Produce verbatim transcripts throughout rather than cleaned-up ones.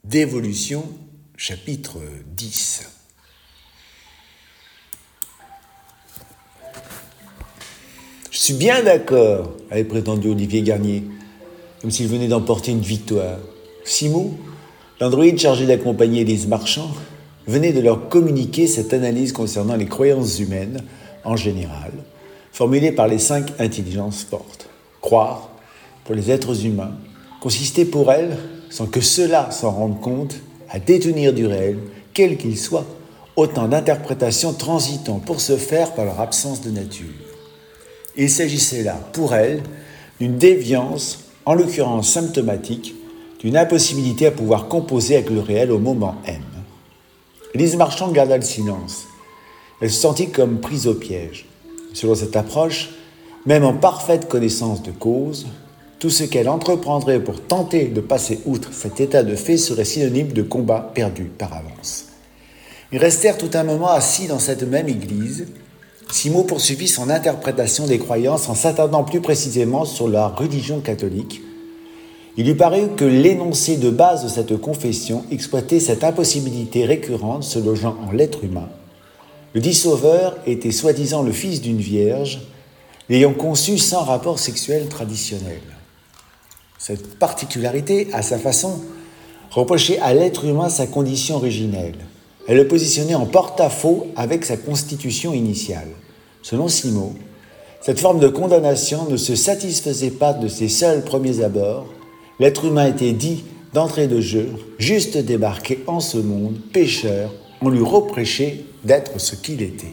d'évolution, chapitre dix. Je suis bien d'accord, avait prétendu Olivier Garnier, comme s'il venait d'emporter une victoire. Simon, l'androïde chargé d'accompagner Élise Marchand, venait de leur communiquer cette analyse concernant les croyances humaines, en général, formulée par les cinq intelligences fortes. Croire, pour les êtres humains, consistait pour elles, sans que ceux-là s'en rendent compte, à détenir du réel, quel qu'il soit, autant d'interprétations transitant pour se faire par leur absence de nature. Il s'agissait là, pour elles, d'une déviance, en l'occurrence symptomatique, d'une impossibilité à pouvoir composer avec le réel au moment M. Élise Marchand garda le silence. Elle se sentit comme prise au piège. Selon cette approche, même en parfaite connaissance de cause, tout ce qu'elle entreprendrait pour tenter de passer outre cet état de fait serait synonyme de combat perdu par avance. Ils restèrent tout un moment assis dans cette même église. Simon poursuivit son interprétation des croyances en s'attardant plus précisément sur la religion catholique. Il lui parut que l'énoncé de base de cette confession exploitait cette impossibilité récurrente se logeant en l'être humain. Le dit sauveur était soi-disant le fils d'une vierge, l'ayant conçu sans rapport sexuel traditionnel. Cette particularité, à sa façon, reprochait à l'être humain sa condition originelle. Elle le positionnait en porte-à-faux avec sa constitution initiale. Selon Simon, cette forme de condamnation ne se satisfaisait pas de ses seuls premiers abords. L'être humain était dit d'entrée de jeu, juste débarqué en ce monde, pécheur, on lui reprochait d'être ce qu'il était.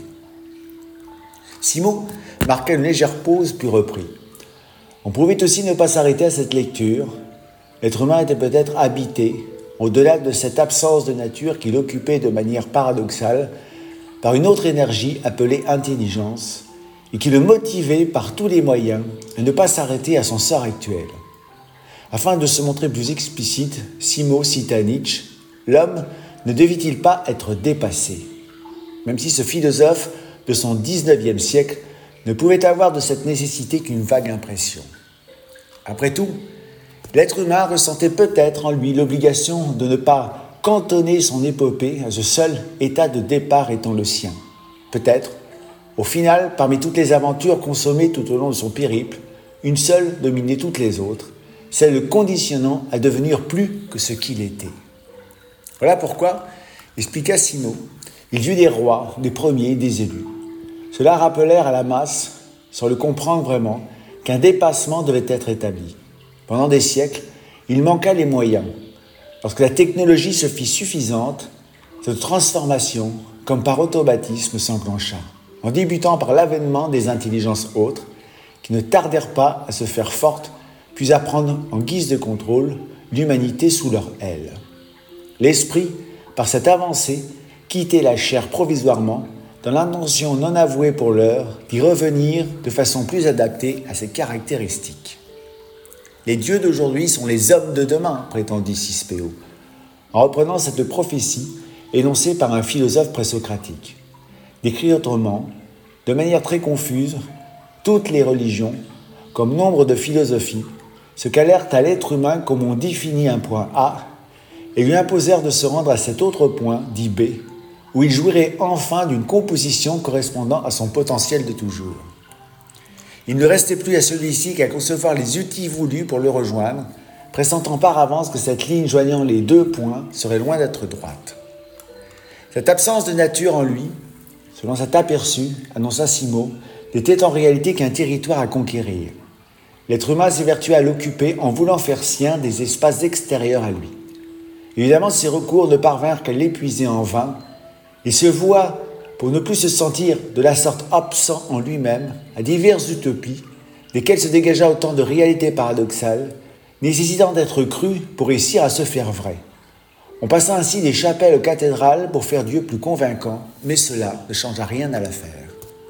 Simon marqua une légère pause puis reprit. On pouvait aussi ne pas s'arrêter à cette lecture. L'être humain était peut-être habité, au-delà de cette absence de nature qui l'occupait de manière paradoxale, par une autre énergie appelée intelligence, et qui le motivait par tous les moyens à ne pas s'arrêter à son sort actuel. Afin de se montrer plus explicite, Simon cita Nietzsche, l'homme ne devait-il pas être dépassé? Même si ce philosophe de son dix-neuvième siècle ne pouvait avoir de cette nécessité qu'une vague impression. Après tout, l'être humain ressentait peut-être en lui l'obligation de ne pas cantonner son épopée à ce seul état de départ étant le sien. Peut-être, au final, parmi toutes les aventures consommées tout au long de son périple, une seule dominait toutes les autres, celle le conditionnant à devenir plus que ce qu'il était. Voilà pourquoi, expliqua Simon, il y eut des rois, des premiers, des élus. Cela rappelèrent à la masse, sans le comprendre vraiment, qu'un dépassement devait être établi. Pendant des siècles, il manqua les moyens. Lorsque la technologie se fit suffisante, cette transformation, comme par automatisme, s'enclencha, en débutant par l'avènement des intelligences autres, qui ne tardèrent pas à se faire fortes, puis à prendre en guise de contrôle l'humanité sous leur aile. L'esprit, par cette avancée, quittait la chair provisoirement, dans l'intention non avouée pour l'heure d'y revenir de façon plus adaptée à ses caractéristiques. Les dieux d'aujourd'hui sont les hommes de demain, prétendit Cispeo, en reprenant cette prophétie énoncée par un philosophe présocratique. Décrit autrement, de manière très confuse, toutes les religions, comme nombre de philosophies, se calèrent à l'être humain comme on définit un point A et lui imposèrent de se rendre à cet autre point, dit B, où il jouirait enfin d'une composition correspondant à son potentiel de toujours. Il ne restait plus à celui-ci qu'à concevoir les outils voulus pour le rejoindre, pressentant par avance que cette ligne joignant les deux points serait loin d'être droite. Cette absence de nature en lui, selon cet aperçu, annonça Simon, n'était en réalité qu'un territoire à conquérir. L'être humain s'évertuait à l'occuper en voulant faire sien des espaces extérieurs à lui. Évidemment, ces recours ne parvinrent qu'à l'épuiser en vain. Il se voua, pour ne plus se sentir de la sorte absent en lui-même, à diverses utopies, desquelles se dégagea autant de réalités paradoxales, nécessitant d'être crues pour réussir à se faire vraies. On passa ainsi des chapelles aux cathédrales pour faire Dieu plus convaincant, mais cela ne changea rien à l'affaire.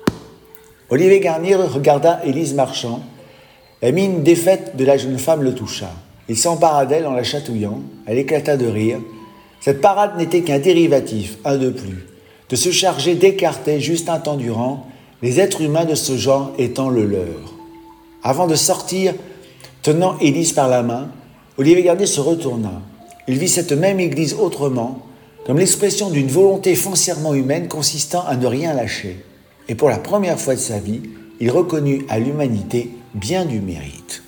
Olivier Garnier regarda Élise Marchand. La mine défaite de la jeune femme le toucha. Il s'empara d'elle en la chatouillant. Elle éclata de rire. Cette parade n'était qu'un dérivatif, un de plus, de se charger d'écarter juste un temps durant les êtres humains de ce genre étant le leur. Avant de sortir, tenant Élise par la main, Olivier Garnier se retourna. Il vit cette même Église autrement, comme l'expression d'une volonté foncièrement humaine consistant à ne rien lâcher. Et pour la première fois de sa vie, il reconnut à l'humanité bien du mérite.